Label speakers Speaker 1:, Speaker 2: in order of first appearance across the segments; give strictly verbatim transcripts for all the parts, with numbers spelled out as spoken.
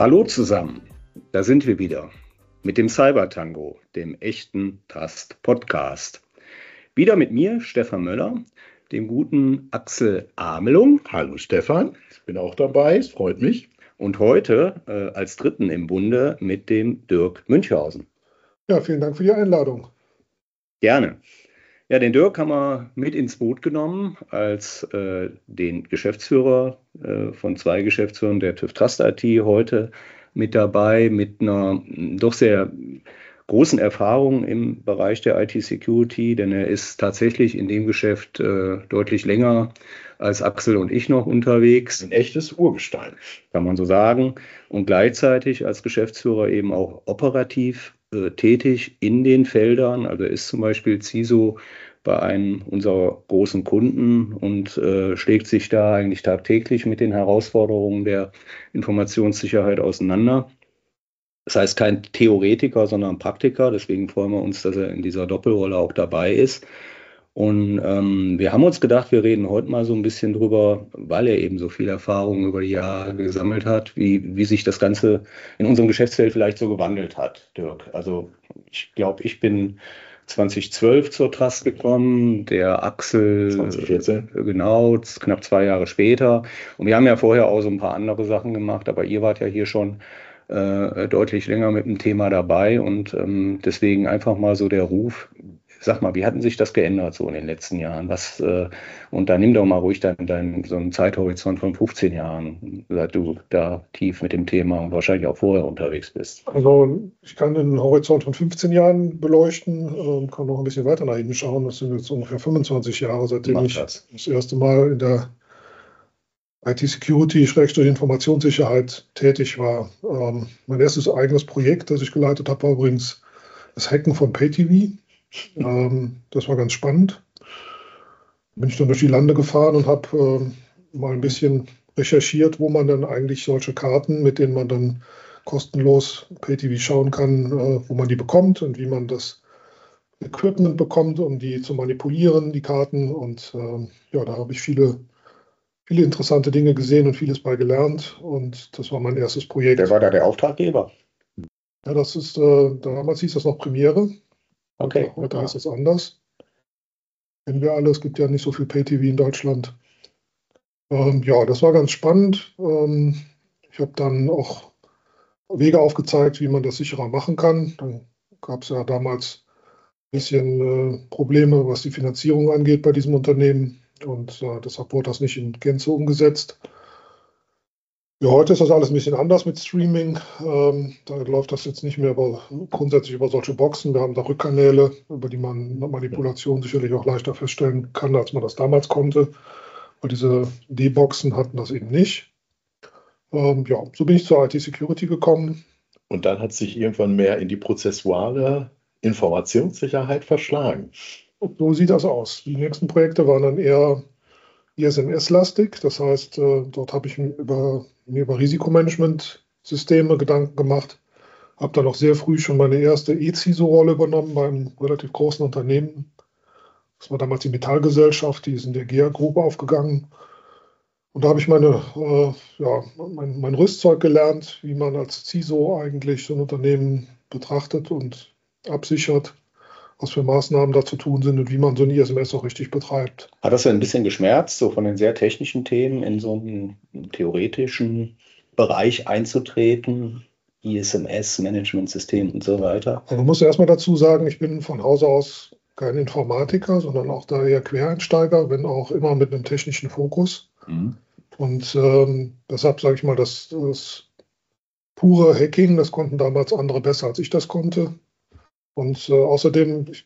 Speaker 1: Hallo zusammen, da sind wir wieder mit dem Cybertango, dem echten Trust Podcast. Wieder mit mir, Stefan Möller, dem guten Axel Amelung.
Speaker 2: Hallo Stefan, ich bin auch dabei, es freut mich.
Speaker 1: Und heute äh, als Dritten im Bunde mit dem Dirk Münchhausen.
Speaker 3: Ja, vielen Dank für die Einladung.
Speaker 1: Gerne. Ja, den Dirk haben wir mit ins Boot genommen als äh, den Geschäftsführer äh, von zwei Geschäftsführern der TÜV Trust I T heute mit dabei, mit einer doch sehr großen Erfahrung im Bereich der I T-Security, denn er ist tatsächlich in dem Geschäft äh, deutlich länger als Axel und ich noch unterwegs.
Speaker 2: Ein echtes Urgestein.
Speaker 1: Kann man so sagen. Und gleichzeitig als Geschäftsführer eben auch operativ äh, tätig in den Feldern. Also er ist zum Beispiel C I S O bei einem unserer großen Kunden und äh, schlägt sich da eigentlich tagtäglich mit den Herausforderungen der Informationssicherheit auseinander. Das heißt kein Theoretiker, sondern Praktiker. Deswegen freuen wir uns, dass er in dieser Doppelrolle auch dabei ist. Und ähm, wir haben uns gedacht, wir reden heute mal so ein bisschen drüber, weil er eben so viel Erfahrung über die Jahre gesammelt hat, wie, wie sich das Ganze in unserem Geschäftsfeld vielleicht so gewandelt hat, Dirk. Also ich glaube, ich bin zwanzig zwölf zur Trust gekommen, der Axel
Speaker 2: zwanzig vierzehn.
Speaker 1: Äh, genau, knapp zwei Jahre später. Und wir haben ja vorher auch so ein paar andere Sachen gemacht, aber ihr wart ja hier schon äh, deutlich länger mit dem Thema dabei und ähm, deswegen einfach mal so der Ruf. Sag mal, wie hatten sich das geändert so in den letzten Jahren? Was, äh, und da nimm doch mal ruhig deinen dein, so einen Zeithorizont von fünfzehn Jahren, seit du da tief mit dem Thema und wahrscheinlich auch vorher unterwegs bist.
Speaker 3: Also ich kann den Horizont von fünfzehn Jahren beleuchten, äh, kann noch ein bisschen weiter nach hinten schauen. Das sind jetzt ungefähr fünfundzwanzig Jahre, seitdem
Speaker 2: Mach
Speaker 3: ich
Speaker 2: das.
Speaker 3: das erste Mal in der I T-Security-Informationssicherheit tätig war. Ähm, mein erstes eigenes Projekt, das ich geleitet habe, war übrigens das Hacken von Pay-T V. Ähm, das war ganz spannend. Bin ich dann durch die Lande gefahren und habe äh, mal ein bisschen recherchiert, wo man dann eigentlich solche Karten, mit denen man dann kostenlos Pay-T V schauen kann, äh, wo man die bekommt und wie man das Equipment bekommt, um die zu manipulieren, die Karten. Und äh, ja, da habe ich viele, viele interessante Dinge gesehen und vieles bei gelernt. Und das war mein erstes Projekt.
Speaker 1: Wer war da der Auftraggeber?
Speaker 3: Ja, das ist, äh, damals hieß das noch Premiere.
Speaker 1: Okay.
Speaker 3: Heute heißt das anders. Kennen wir alle, es gibt ja nicht so viel Pay-T V in Deutschland. Ähm, ja, das war ganz spannend. Ähm, ich habe dann auch Wege aufgezeigt, wie man das sicherer machen kann. Dann gab es ja damals ein bisschen äh, Probleme, was die Finanzierung angeht bei diesem Unternehmen. Und äh, deshalb wurde das nicht in Gänze umgesetzt. Ja, heute ist das alles ein bisschen anders mit Streaming. Ähm, da läuft das jetzt nicht mehr über, grundsätzlich über solche Boxen. Wir haben da Rückkanäle, über die man Manipulation sicherlich auch leichter feststellen kann, als man das damals konnte. Weil diese D-Boxen hatten das eben nicht. Ähm, ja, so bin ich zur I T-Security gekommen.
Speaker 2: Und dann hat sich irgendwann mehr in die prozessuale Informationssicherheit verschlagen.
Speaker 3: Und so sieht das aus. Die nächsten Projekte waren dann eher I S M S-lastig. Das heißt, äh, dort habe ich mir über, mir über Risikomanagement-Systeme Gedanken gemacht. Habe dann auch sehr früh schon meine erste E C I S O-Rolle übernommen bei einem relativ großen Unternehmen. Das war damals die Metallgesellschaft, die ist in der G E A Group aufgegangen. Und da habe ich meine, äh, ja, mein, mein Rüstzeug gelernt, wie man als C I S O eigentlich so ein Unternehmen betrachtet und absichert, was für Maßnahmen da zu tun sind und wie man so ein I S M S auch richtig betreibt.
Speaker 1: Hat das ein bisschen geschmerzt, so von den sehr technischen Themen in so einen theoretischen Bereich einzutreten? I S M S, Managementsystem und so weiter.
Speaker 3: Also man muss erstmal dazu sagen, ich bin von Hause aus kein Informatiker, sondern auch da eher Quereinsteiger, wenn auch immer mit einem technischen Fokus.
Speaker 1: Mhm.
Speaker 3: Und ähm, deshalb sage ich mal, das, das pure Hacking, das konnten damals andere besser, als ich das konnte. Und äh, außerdem, ich,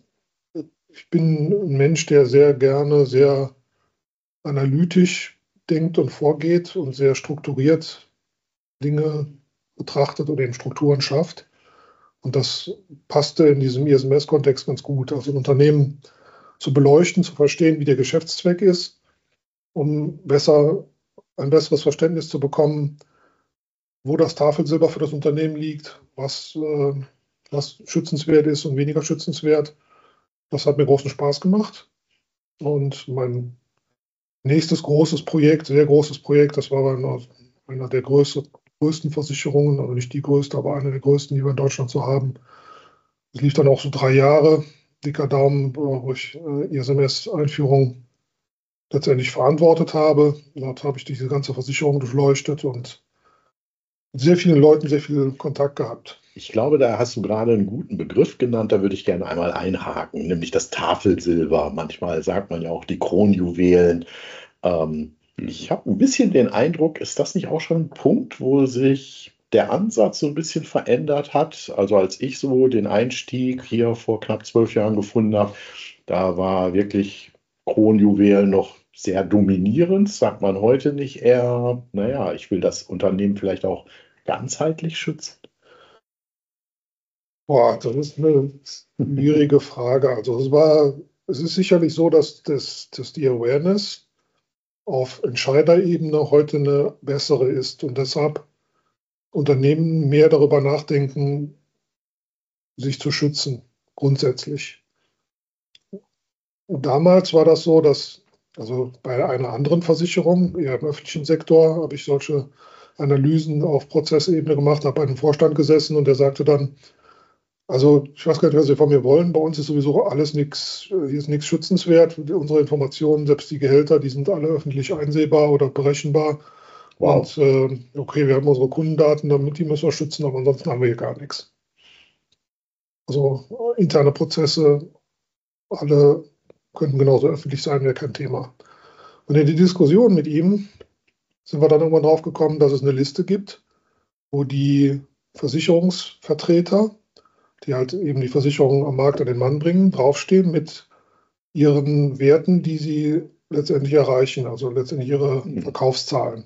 Speaker 3: ich bin ein Mensch, der sehr gerne sehr analytisch denkt und vorgeht und sehr strukturiert Dinge betrachtet oder eben Strukturen schafft. Und das passte in diesem I S M S-Kontext ganz gut. Also ein Unternehmen zu beleuchten, zu verstehen, wie der Geschäftszweck ist, um besser, ein besseres Verständnis zu bekommen, wo das Tafelsilber für das Unternehmen liegt, was, äh, was schützenswert ist und weniger schützenswert. Das hat mir großen Spaß gemacht. Und mein nächstes großes Projekt, sehr großes Projekt, das war einer, einer der größten, größten Versicherungen, also nicht die größte, aber eine der größten, die wir in Deutschland so haben. Das lief dann auch so drei Jahre, dicker Daumen, wo ich äh, I S M S-Einführung letztendlich verantwortet habe. Dort habe ich diese ganze Versicherung durchleuchtet und mit sehr vielen Leuten sehr viel Kontakt gehabt.
Speaker 2: Ich glaube, da hast du gerade einen guten Begriff genannt, da würde ich gerne einmal einhaken, nämlich das Tafelsilber. Manchmal sagt man ja auch die Kronjuwelen. Ähm, ich habe ein bisschen den Eindruck, ist das nicht auch schon ein Punkt, wo sich der Ansatz so ein bisschen verändert hat? Also als ich so den Einstieg hier vor knapp zwölf Jahren gefunden habe, da war wirklich Kronjuwelen noch sehr dominierend. Sagt man heute nicht eher, naja, ich will das Unternehmen vielleicht auch ganzheitlich schützen?
Speaker 3: Boah, das ist eine schwierige Frage. Also es war, es ist sicherlich so, dass, das, dass die Awareness auf Entscheiderebene heute eine bessere ist und deshalb Unternehmen mehr darüber nachdenken, sich zu schützen, grundsätzlich. Und damals war das so, dass, also bei einer anderen Versicherung, eher im öffentlichen Sektor, habe ich solche Analysen auf Prozessebene gemacht, habe bei einem Vorstand gesessen und der sagte dann, also ich weiß gar nicht, was Sie von mir wollen. Bei uns ist sowieso alles nichts, hier ist nichts schützenswert. Unsere Informationen, selbst die Gehälter, die sind alle öffentlich einsehbar oder berechenbar.
Speaker 2: Wow.
Speaker 3: Und äh, okay, wir haben unsere Kundendaten, damit die müssen wir schützen, aber ansonsten haben wir hier gar nichts. Also interne Prozesse, alle könnten genauso öffentlich sein, wäre kein Thema. Und in die Diskussion mit ihm sind wir dann irgendwann drauf gekommen, dass es eine Liste gibt, wo die Versicherungsvertreter, die halt eben die Versicherung am Markt an den Mann bringen, draufstehen mit ihren Werten, die sie letztendlich erreichen, also letztendlich ihre Verkaufszahlen.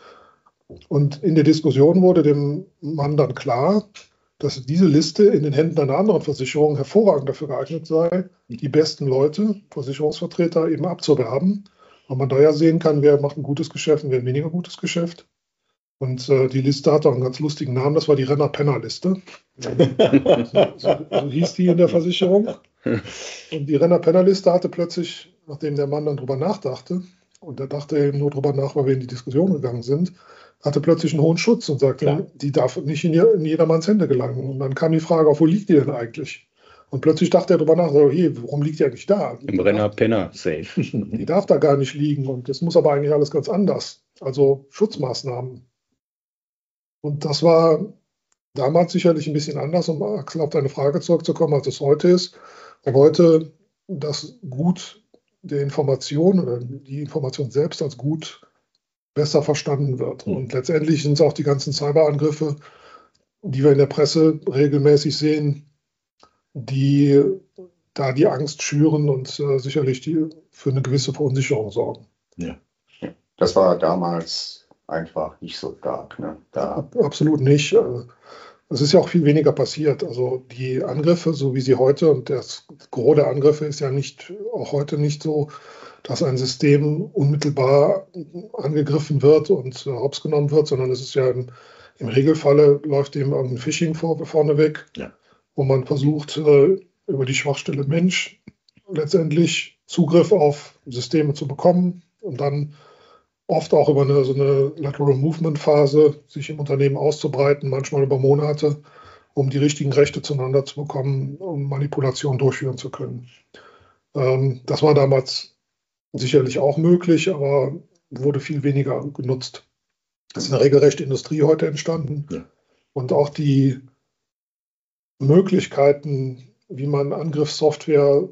Speaker 3: Und in der Diskussion wurde dem Mann dann klar, dass diese Liste in den Händen einer anderen Versicherung hervorragend dafür geeignet sei, die besten Leute, Versicherungsvertreter, eben abzuwerben, weil man da ja sehen kann, wer macht ein gutes Geschäft und wer ein weniger gutes Geschäft. Und äh, die Liste hat auch einen ganz lustigen Namen, das war die Renner-Penner-Liste. so, so, so hieß die in der Versicherung. Und die Renner-Penner-Liste hatte plötzlich, nachdem der Mann dann drüber nachdachte, und er dachte eben nur drüber nach, weil wir in die Diskussion gegangen sind, hatte plötzlich einen hohen Schutz und sagte,
Speaker 2: Klar.
Speaker 3: die darf nicht in, in jedermanns Hände gelangen. Und dann kam die Frage auf, wo liegt die denn eigentlich? Und plötzlich dachte er drüber nach, so, hey, warum liegt die eigentlich da?
Speaker 1: Im Renner-Penner-Safe.
Speaker 3: Die darf da gar nicht liegen und das muss aber eigentlich alles ganz anders. Also Schutzmaßnahmen. Und das war damals sicherlich ein bisschen anders, um Axel auf deine Frage zurückzukommen, als es heute ist. Weil heute das Gut der Information oder die Information selbst als Gut besser verstanden wird.
Speaker 2: Mhm.
Speaker 3: Und letztendlich sind es auch die ganzen Cyberangriffe, die wir in der Presse regelmäßig sehen, die da die Angst schüren und äh, sicherlich die für eine gewisse Verunsicherung sorgen.
Speaker 2: Ja.
Speaker 4: Das war damals einfach nicht so stark. Ne? Da
Speaker 3: Absolut nicht. Es ist ja auch viel weniger passiert. Also die Angriffe, so wie sie heute, und das Gros der Angriffe ist ja nicht, auch heute nicht so, dass ein System unmittelbar angegriffen wird und äh, hops genommen wird, sondern es ist ja im, im Regelfalle läuft eben irgendein Phishing vor, vorneweg,
Speaker 2: Ja.
Speaker 3: wo man versucht, äh, über die Schwachstelle Mensch letztendlich Zugriff auf Systeme zu bekommen und dann oft auch über eine, so eine Lateral Movement Phase sich im Unternehmen auszubreiten, manchmal über Monate, um die richtigen Rechte zueinander zu bekommen, um Manipulation durchführen zu können. Ähm, das war damals sicherlich auch möglich, aber wurde viel weniger genutzt. Es ist eine regelrechte Industrie heute entstanden.
Speaker 2: Ja.
Speaker 3: Und auch die Möglichkeiten, wie man Angriffssoftware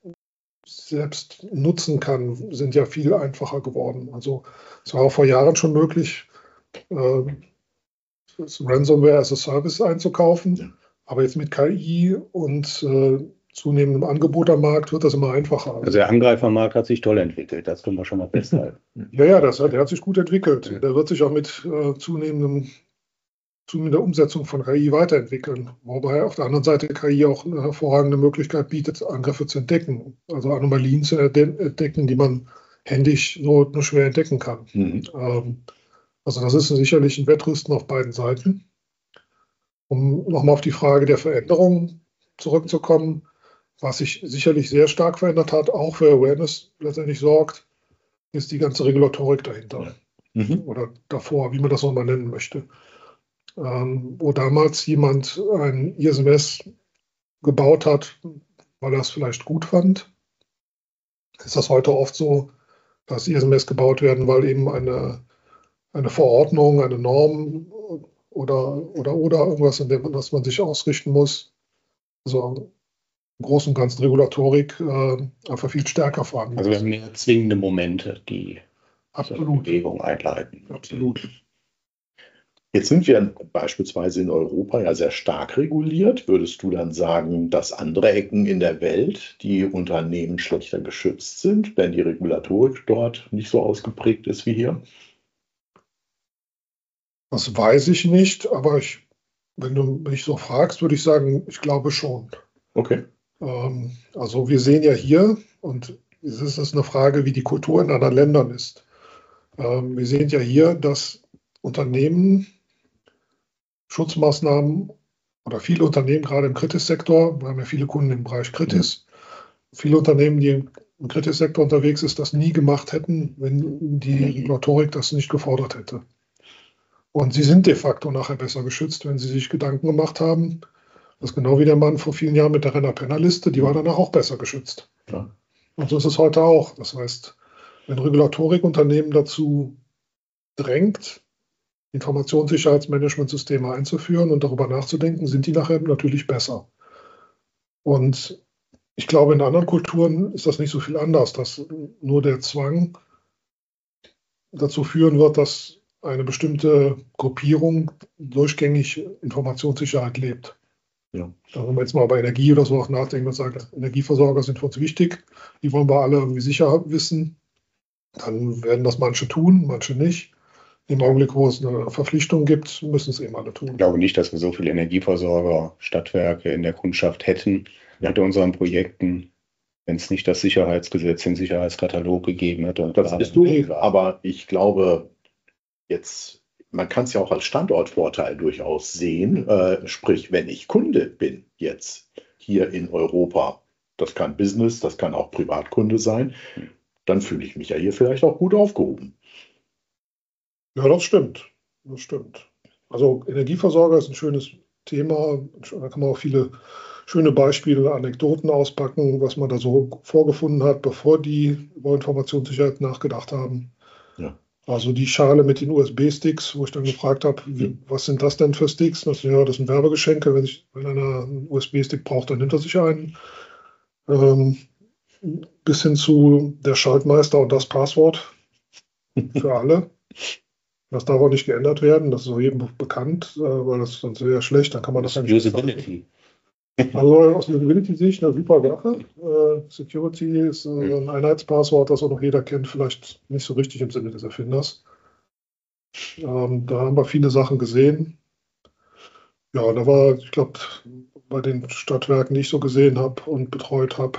Speaker 3: selbst nutzen kann, sind ja viel einfacher geworden. Also es war auch vor Jahren schon möglich, äh, das Ransomware as a Service einzukaufen,
Speaker 2: Ja.
Speaker 3: aber jetzt mit K I und äh, zunehmendem Angebot am Markt wird das immer einfacher.
Speaker 1: Also der Angreifermarkt hat sich toll entwickelt, das können wir schon mal festhalten.
Speaker 3: Ja, ja, das hat, der hat sich gut entwickelt.
Speaker 1: Ja.
Speaker 3: Der wird sich auch mit äh, zunehmendem zunehmender Umsetzung von K I weiterentwickeln. Wobei auf der anderen Seite K I auch eine hervorragende Möglichkeit bietet, Angriffe zu entdecken, also Anomalien zu entdecken, die man händisch nur, nur schwer entdecken kann.
Speaker 2: Mhm.
Speaker 3: Ähm, also das ist sicherlich ein Wettrüsten auf beiden Seiten. Um nochmal auf die Frage der Veränderung zurückzukommen, was sich sicherlich sehr stark verändert hat, auch für Awareness letztendlich sorgt, ist die ganze Regulatorik dahinter.
Speaker 2: Mhm.
Speaker 3: Oder davor, wie man das nochmal nennen möchte. ähm, wo damals jemand ein I S M S gebaut hat, weil er es vielleicht gut fand, ist das heute oft so, dass I S M S gebaut werden, weil eben eine, eine Verordnung, eine Norm oder, oder, oder irgendwas, in dem was man sich ausrichten muss, also im Großen und Ganzen Regulatorik, äh, einfach viel stärker vorhanden
Speaker 1: Also wir
Speaker 3: ist.
Speaker 1: haben mehr zwingende Momente, die so eine
Speaker 3: Absolut,
Speaker 1: Bewegung einleiten.
Speaker 3: absolut.
Speaker 2: Jetzt sind wir beispielsweise in Europa ja sehr stark reguliert. Würdest du dann sagen, dass andere Ecken in der Welt die Unternehmen schlechter geschützt sind, wenn die Regulatorik dort nicht so ausgeprägt ist wie hier?
Speaker 3: Das weiß ich nicht, aber ich, wenn du mich so fragst, würde ich sagen, ich glaube schon.
Speaker 2: Okay.
Speaker 3: Ähm, also wir sehen ja hier, und es ist eine Frage, wie die Kultur in anderen Ländern ist. Ähm, wir sehen ja hier, dass Unternehmen Schutzmaßnahmen oder viele Unternehmen, gerade im Kritis-Sektor, wir haben ja viele Kunden im Bereich Kritis, mhm. viele Unternehmen, die im Kritis-Sektor unterwegs sind, das nie gemacht hätten, wenn die Regulatorik das nicht gefordert hätte. Und sie sind de facto nachher besser geschützt, wenn sie sich Gedanken gemacht haben. Das ist genau wie der Mann vor vielen Jahren mit der Renner-Penner-Liste, die war danach auch besser geschützt.
Speaker 2: Ja.
Speaker 3: Und so ist es heute auch. Das heißt, wenn Regulatorik-Unternehmen dazu drängt, Informationssicherheitsmanagementsysteme einzuführen und darüber nachzudenken, sind die nachher natürlich besser. Und ich glaube, in anderen Kulturen ist das nicht so viel anders, dass nur der Zwang dazu führen wird, dass eine bestimmte Gruppierung durchgängig Informationssicherheit lebt.
Speaker 2: Ja.
Speaker 3: Da, wenn wir jetzt mal bei Energie oder so auch nachdenken und sagen, Energieversorger sind für uns wichtig, die wollen wir alle irgendwie sicher wissen, dann werden das manche tun, manche nicht. Im Augenblick, wo es eine Verpflichtung gibt, müssen es eben alle tun.
Speaker 1: Ich glaube nicht, dass wir so viele Energieversorger, Stadtwerke in der Kundschaft hätten ja. mit unseren Projekten, wenn es nicht das Sicherheitsgesetz, den Sicherheitskatalog gegeben hätte.
Speaker 2: Das ist du, aber ich glaube, jetzt, man kann es ja auch als Standortvorteil durchaus sehen. Äh, sprich, wenn ich Kunde bin jetzt hier in Europa, das kann Business, das kann auch Privatkunde sein, dann fühle ich mich ja hier vielleicht auch gut aufgehoben.
Speaker 3: Ja, das stimmt. Das stimmt. Also Energieversorger ist ein schönes Thema. Da kann man auch viele schöne Beispiele, Anekdoten auspacken, was man da so vorgefunden hat, bevor die über Informationssicherheit nachgedacht haben.
Speaker 2: Ja.
Speaker 3: Also die Schale mit den U S B-Sticks, wo ich dann gefragt habe, wie, was sind das denn für Sticks? Das, ja, das sind Werbegeschenke. Wenn, ich, wenn einer einen U S B-Stick braucht, dann nimmt er sich einen. Ähm, bis hin zu der Schaltmeister und das Passwort für alle. Das darf auch nicht geändert werden. Das ist auch jedem bekannt, weil das ist sonst sehr schlecht. Dann kann man das, das
Speaker 1: nicht Usability.
Speaker 3: Also aus Usability-Sicht eine super Sache. Äh, Security ist äh, ein Einheitspasswort, das auch noch jeder kennt, vielleicht nicht so richtig im Sinne des Erfinders. Ähm, da haben wir viele Sachen gesehen. Ja, da war, ich glaube, bei den Stadtwerken, die ich so gesehen habe und betreut habe,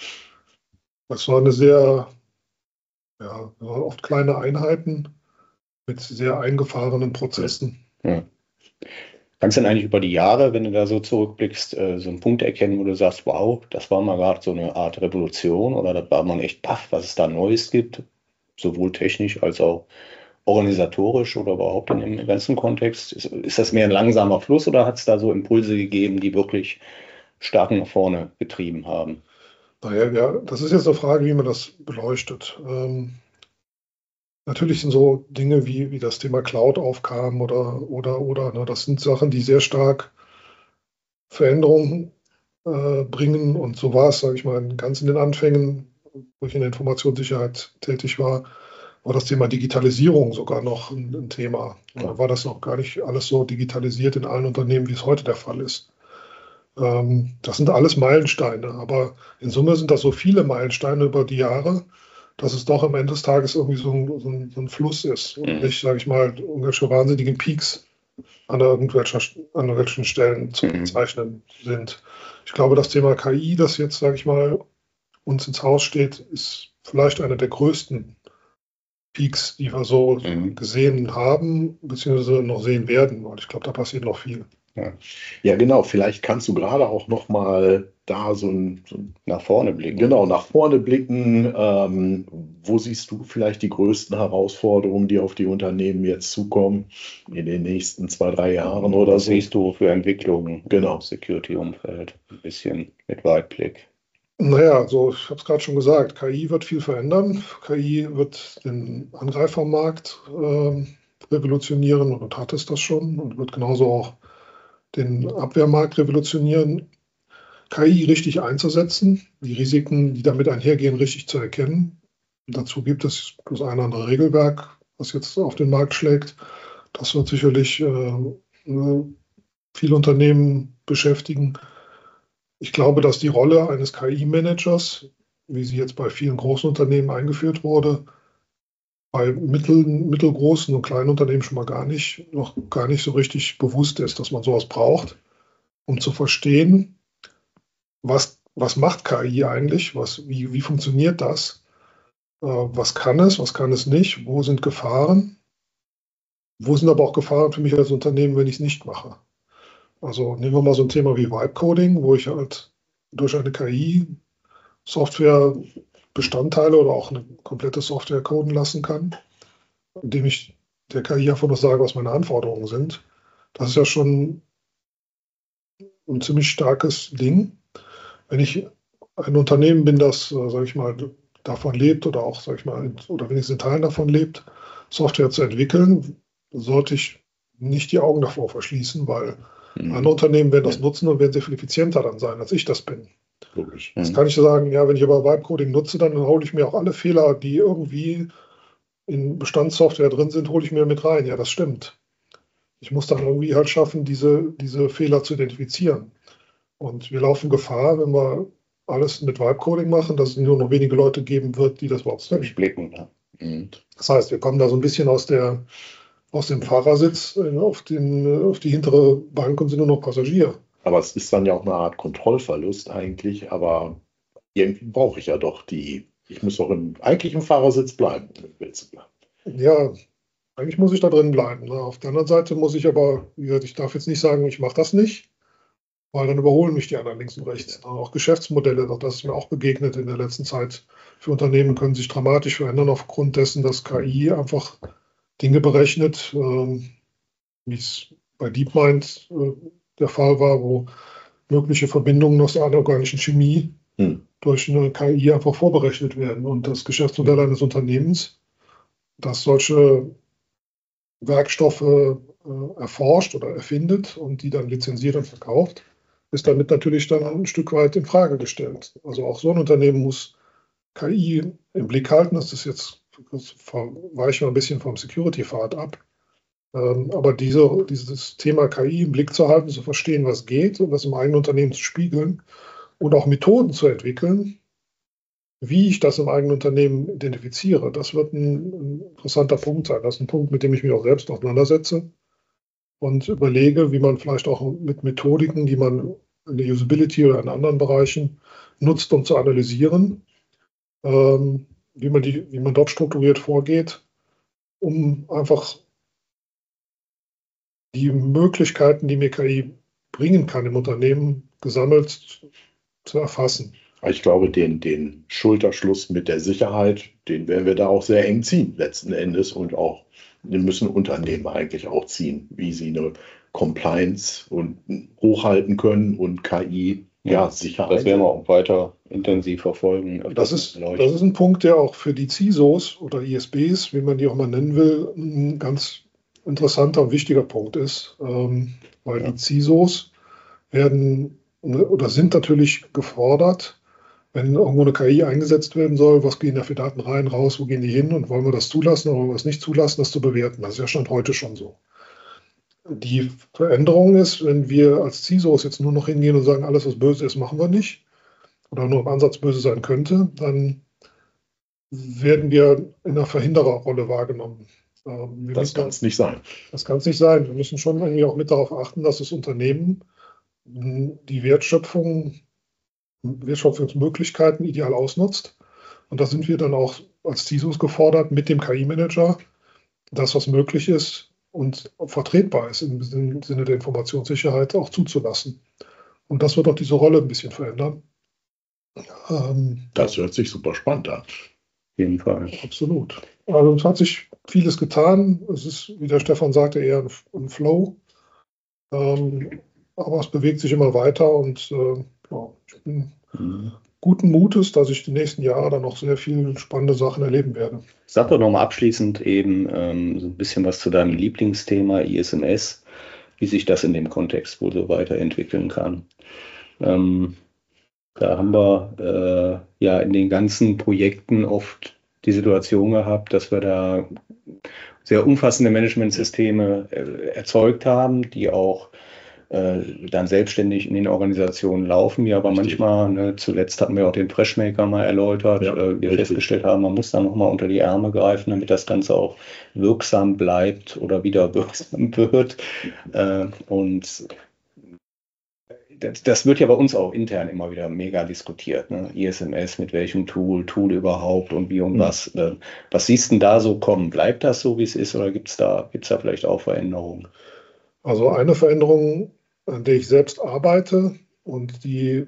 Speaker 3: das war eine sehr, ja, oft kleine Einheiten mit sehr eingefahrenen Prozessen.
Speaker 1: Ja. Kannst du denn eigentlich über die Jahre, wenn du da so zurückblickst, so einen Punkt erkennen, wo du sagst, wow, das war mal gerade so eine Art Revolution oder da war man echt baff, was es da Neues gibt, sowohl technisch als auch organisatorisch oder überhaupt in dem ganzen Kontext? Ist, ist das mehr ein langsamer Fluss oder hat es da so Impulse gegeben, die wirklich stark nach vorne getrieben haben?
Speaker 3: Naja, ja, das ist jetzt eine Frage, wie man das beleuchtet. Ähm, Natürlich sind so Dinge wie, wie das Thema Cloud aufkam oder, oder, oder, ne, das sind Sachen, die sehr stark Veränderungen äh, bringen. Und so war es, sage ich mal, ganz in den Anfängen, wo ich in der Informationssicherheit tätig war, war das Thema Digitalisierung sogar noch ein, ein Thema. Da war das noch gar nicht alles so digitalisiert in allen Unternehmen, wie es heute der Fall ist. Ähm, das sind alles Meilensteine, aber in Summe sind das so viele Meilensteine über die Jahre, dass es doch am Ende des Tages irgendwie so ein, so ein, so ein Fluss ist und nicht, sage ich mal, irgendwelche wahnsinnigen Peaks an irgendwelchen, an irgendwelchen Stellen zu bezeichnen sind. Ich glaube, das Thema K I, das jetzt, sage ich mal, uns ins Haus steht, ist vielleicht einer der größten Peaks, die wir so mhm. gesehen haben, beziehungsweise noch sehen werden, weil ich glaube, da passiert noch viel.
Speaker 1: Ja.
Speaker 2: Ja, genau. Vielleicht kannst du gerade auch noch mal da so ein, so ein
Speaker 1: Nach vorne blicken.
Speaker 2: Genau, nach vorne blicken. Ähm, wo siehst du vielleicht die größten Herausforderungen, die auf die Unternehmen jetzt zukommen in den nächsten zwei, drei Jahren oder
Speaker 1: Was
Speaker 2: so?
Speaker 1: siehst du für Entwicklungen
Speaker 2: Genau.
Speaker 1: im Security-Umfeld? Ein bisschen mit Weitblick.
Speaker 3: Naja, so, ich habe es gerade schon gesagt, K I wird viel verändern. K I wird den Angreifermarkt ähm, revolutionieren und hat es das schon und wird genauso auch den Abwehrmarkt revolutionieren. K I richtig einzusetzen, die Risiken, die damit einhergehen, richtig zu erkennen. Dazu gibt es das eine oder andere Regelwerk, was jetzt auf den Markt schlägt. Das wird sicherlich äh, äh, viele Unternehmen beschäftigen. Ich glaube, dass die Rolle eines K I-Managers, wie sie jetzt bei vielen großen Unternehmen eingeführt wurde, bei mittel, mittelgroßen und kleinen Unternehmen schon mal gar nicht, noch gar nicht so richtig bewusst ist, dass man sowas braucht, um zu verstehen, was, was macht K I eigentlich, was, wie, wie funktioniert das, äh, was kann es, was kann es nicht, wo sind Gefahren, wo sind aber auch Gefahren für mich als Unternehmen, wenn ich es nicht mache. Also nehmen wir mal so ein Thema wie Vibe-Coding, wo ich halt durch eine K I Softwarebestandteile oder auch eine komplette Software coden lassen kann, indem ich der K I einfach nur sage, was meine Anforderungen sind. Das ist ja schon ein ziemlich starkes Ding. Wenn ich ein Unternehmen bin, das, äh, sage ich mal, davon lebt oder auch, sage ich mal, oder wenigstens in Teilen davon lebt, Software zu entwickeln, sollte ich nicht die Augen davor verschließen, weil
Speaker 1: Mhm.
Speaker 3: andere Unternehmen werden das
Speaker 2: Ja.
Speaker 3: nutzen und werden sehr viel effizienter dann sein, als ich das bin.
Speaker 2: Logisch.
Speaker 3: Jetzt
Speaker 1: Mhm.
Speaker 3: kann ich sagen, ja, wenn ich aber Vibe-Coding nutze, dann hole ich mir auch alle Fehler, die irgendwie in Bestandssoftware drin sind, hole ich mir mit rein. Ja, das stimmt. Ich muss dann irgendwie halt schaffen, diese, diese Fehler zu identifizieren. Und wir laufen Gefahr, wenn wir alles mit Vibe-Coding machen, dass es nur noch wenige Leute geben wird, die das überhaupt können.
Speaker 1: Durchblicken. Ja. Mhm.
Speaker 3: Das heißt, wir kommen da so ein bisschen aus, der, aus dem Fahrersitz äh, auf, den, äh, auf die hintere Bank und sind nur noch Passagier.
Speaker 2: Aber es ist dann ja auch eine Art Kontrollverlust eigentlich. Aber irgendwie brauche ich ja doch die. Ich muss doch im, eigentlich im Fahrersitz bleiben, um im Bild zu bleiben.
Speaker 3: Ja, eigentlich muss ich da drin bleiben. Ne? Auf der anderen Seite muss ich aber, wie gesagt, ich darf jetzt nicht sagen, ich mache das nicht, weil dann überholen mich die anderen links und rechts. Auch Geschäftsmodelle, auch das ist mir auch begegnet in der letzten Zeit. Für Unternehmen können sich dramatisch verändern aufgrund dessen, dass K I einfach Dinge berechnet, ähm, wie es bei DeepMind äh, der Fall war, wo mögliche Verbindungen aus der anorganischen Chemie
Speaker 2: Hm.
Speaker 3: durch eine K I einfach vorberechnet werden. Und das Geschäftsmodell eines Unternehmens, das solche Werkstoffe äh, erforscht oder erfindet und die dann lizenziert und verkauft, ist damit natürlich dann ein Stück weit in Frage gestellt. Also auch so ein Unternehmen muss K I im Blick halten. Das ist jetzt, das weichen wir ein bisschen vom Security-Pfad ab. Ähm, aber diese, dieses Thema K I im Blick zu halten, zu verstehen, was geht und das im eigenen Unternehmen zu spiegeln und auch Methoden zu entwickeln, wie ich das im eigenen Unternehmen identifiziere, das wird ein, ein interessanter Punkt sein. Das ist ein Punkt, mit dem ich mich auch selbst auseinandersetze und überlege, wie man vielleicht auch mit Methodiken, die man in der Usability oder in anderen Bereichen nutzt, um zu analysieren, ähm, wie man die, wie man dort strukturiert vorgeht, um einfach die Möglichkeiten, die mir K I bringen kann im Unternehmen, gesammelt zu erfassen.
Speaker 2: Ich glaube, den, den Schulterschluss mit der Sicherheit, den werden wir da auch sehr eng ziehen, letzten Endes. Und auch, den müssen Unternehmen eigentlich auch ziehen, wie sie eine Compliance und hochhalten können und K I ja, sicher
Speaker 1: Das werden wir
Speaker 2: einsetzen.
Speaker 1: auch weiter intensiv verfolgen.
Speaker 3: Das ist, das ist ein Punkt, der auch für die C I S Os oder I S Bs, wie man die auch mal nennen will, ein ganz interessanter und wichtiger Punkt ist, ähm, weil
Speaker 1: Ja.
Speaker 3: die C I S Os werden oder sind natürlich gefordert, wenn irgendwo eine K I eingesetzt werden soll, was gehen da für Daten rein, raus, wo gehen die hin und wollen wir das zulassen oder wollen wir das nicht zulassen, das zu bewerten. Das ist ja Stand heute schon so. Die Veränderung ist, wenn wir als C I S Os jetzt nur noch hingehen und sagen, alles was böse ist, machen wir nicht oder nur im Ansatz böse sein könnte, dann werden wir in einer Verhindererrolle wahrgenommen. Ähm, wir
Speaker 2: Das
Speaker 3: müssen-
Speaker 2: kann es nicht sein.
Speaker 3: Das kann es nicht sein. Wir müssen schon irgendwie auch mit darauf achten, dass das Unternehmen mh, die Wertschöpfung, Wertschöpfungsmöglichkeiten ideal ausnutzt. Und da sind wir dann auch als C I S Os gefordert, mit dem K I-Manager das, was möglich ist, und vertretbar ist im Sinne der Informationssicherheit auch zuzulassen. Und das wird auch diese Rolle ein bisschen verändern.
Speaker 2: Ähm, das hört sich super spannend an.
Speaker 1: Auf jeden Fall.
Speaker 3: Absolut. Also es hat sich vieles getan. Es ist, wie der Stefan sagte, eher ein Flow. Ähm, aber es bewegt sich immer weiter und äh, ja, ich bin mhm. guten Mutes, dass ich die nächsten Jahre dann noch sehr viele spannende Sachen erleben werde.
Speaker 1: Sag doch nochmal abschließend eben ähm, so ein bisschen was zu deinem Lieblingsthema I S M S, wie sich das in dem Kontext wohl so weiterentwickeln kann. Ähm, da haben wir äh, ja in den ganzen Projekten oft die Situation gehabt, dass wir da sehr umfassende Managementsysteme äh, erzeugt haben, die auch äh, dann selbstständig in den Organisationen laufen, die aber richtig. manchmal, ne, zuletzt hatten wir auch den Freshmaker mal erläutert, ja, äh, wir richtig. festgestellt haben, man muss da nochmal unter die Ärmel greifen, damit das Ganze auch wirksam bleibt oder wieder wirksam wird. Äh, und Das, das wird ja bei uns auch intern immer wieder mega diskutiert. Ne? I S M S, mit welchem Tool, Tool überhaupt und wie und mhm. was. Äh, was siehst du denn da so kommen? Bleibt das so, wie es ist, oder gibt es da, gibt's da vielleicht auch Veränderungen?
Speaker 3: Also eine Veränderung, an der ich selbst arbeite und die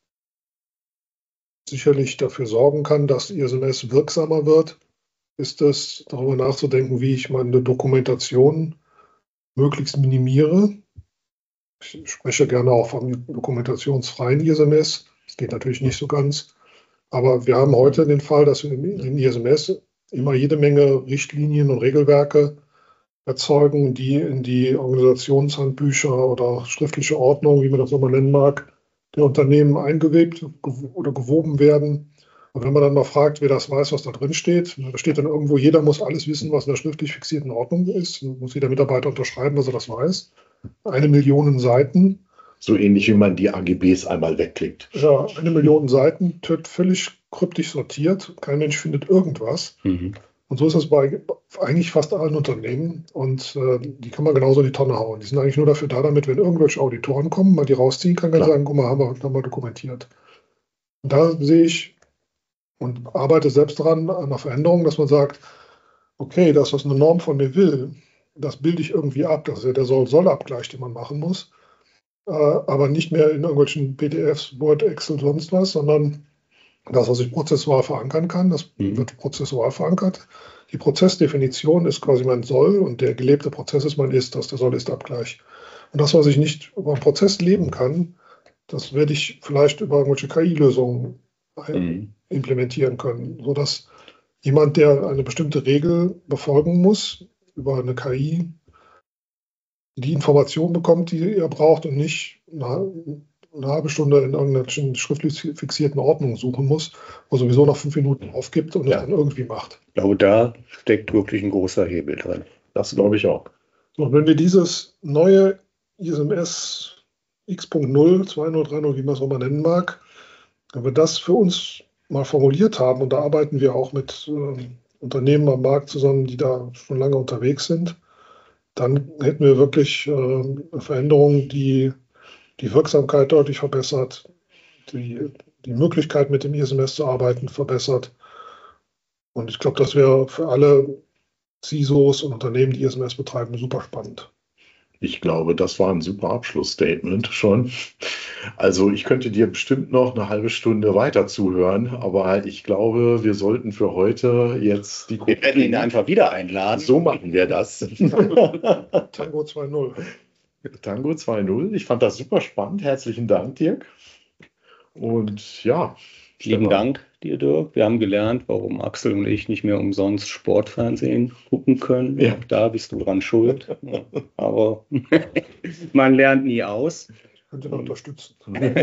Speaker 3: sicherlich dafür sorgen kann, dass I S M S wirksamer wird, ist es, darüber nachzudenken, wie ich meine Dokumentation möglichst minimiere. Ich spreche gerne auch von dokumentationsfreien I S M S. Das geht natürlich nicht so ganz. Aber wir haben heute den Fall, dass wir in I S M S immer jede Menge Richtlinien und Regelwerke erzeugen, die in die Organisationshandbücher oder schriftliche Ordnung, wie man das nochmal nennen mag, der Unternehmen eingewebt oder gewoben werden. Und wenn man dann mal fragt, wer das weiß, was da drin steht, da steht dann irgendwo, jeder muss alles wissen, was in der schriftlich fixierten Ordnung ist. Da muss jeder Mitarbeiter unterschreiben, dass er das weiß. Eine Million Seiten.
Speaker 2: So ähnlich wie man die A G Bs einmal wegklickt.
Speaker 3: Ja, eine Million Seiten, völlig kryptisch sortiert. Kein Mensch findet irgendwas. Mhm. Und so ist es bei eigentlich fast allen Unternehmen. Und äh, die kann man genauso in die Tonne hauen. Die sind eigentlich nur dafür da, damit, wenn irgendwelche Auditoren kommen, man die rausziehen kann, kann Klar. sagen, guck mal, haben wir, haben wir dokumentiert. Und da sehe ich und arbeite selbst daran an einer Veränderung, dass man sagt, okay, das, was eine Norm von mir will, das bilde ich irgendwie ab. Das ist ja der Soll-Soll-Abgleich, den man machen muss. Äh, aber nicht mehr in irgendwelchen P D Fs, Word, Excel, sonst was, sondern das, was ich prozessual verankern kann, das mhm. wird prozessual verankert. Die Prozessdefinition ist quasi mein Soll und der gelebte Prozess ist mein Ist, das ist der Soll-Ist-Abgleich. Und das, was ich nicht über einen Prozess leben kann, das werde ich vielleicht über irgendwelche K I-Lösungen mhm. implementieren können, sodass jemand, der eine bestimmte Regel befolgen muss, über eine K I die Information bekommt, die er braucht und nicht eine, eine halbe Stunde in irgendwelchen schriftlich fixierten Ordnungen suchen muss, wo sowieso noch fünf Minuten aufgibt und ja. es dann irgendwie macht.
Speaker 1: Ich glaube, da steckt wirklich ein großer Hebel drin.
Speaker 2: Das glaube ich auch.
Speaker 3: So, und wenn wir dieses neue I S M S X Punkt null, zwei Punkt null, drei Punkt null, wie man es auch mal nennen mag, wenn wir das für uns mal formuliert haben, und da arbeiten wir auch mit äh, Unternehmen am Markt zusammen, die da schon lange unterwegs sind, dann hätten wir wirklich äh, eine Veränderung, die die Wirksamkeit deutlich verbessert, die, die Möglichkeit, mit dem I S M S zu arbeiten, verbessert. Und ich glaube, das wäre für alle C I S Os und Unternehmen, die I S M S betreiben, super spannend.
Speaker 2: Ich glaube, das war ein super Abschlussstatement schon. Also ich könnte dir bestimmt noch eine halbe Stunde weiter zuhören, aber ich glaube, wir sollten für heute jetzt die...
Speaker 1: Wir werden ihn einfach wieder einladen.
Speaker 2: So machen wir das.
Speaker 3: Tango zwei null.
Speaker 2: Tango zwei null. Ich fand das super spannend. Herzlichen Dank, Dirk. Und ja...
Speaker 1: Lieben Dank dir, Dirk. Wir haben gelernt, warum Axel und ich nicht mehr umsonst Sportfernsehen gucken können. Ja. Auch da bist du dran schuld. Aber man lernt nie aus.
Speaker 3: Ich könnte noch unterstützen.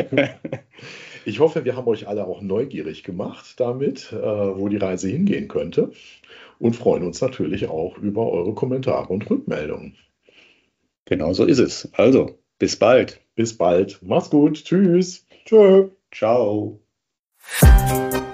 Speaker 2: Ich hoffe, wir haben euch alle auch neugierig gemacht damit, wo die Reise hingehen könnte. Und freuen uns natürlich auch über eure Kommentare und Rückmeldungen.
Speaker 1: Genau so ist es. Also, bis bald.
Speaker 2: Bis bald. Mach's gut. Tschüss.
Speaker 3: Tschö.
Speaker 1: Ciao.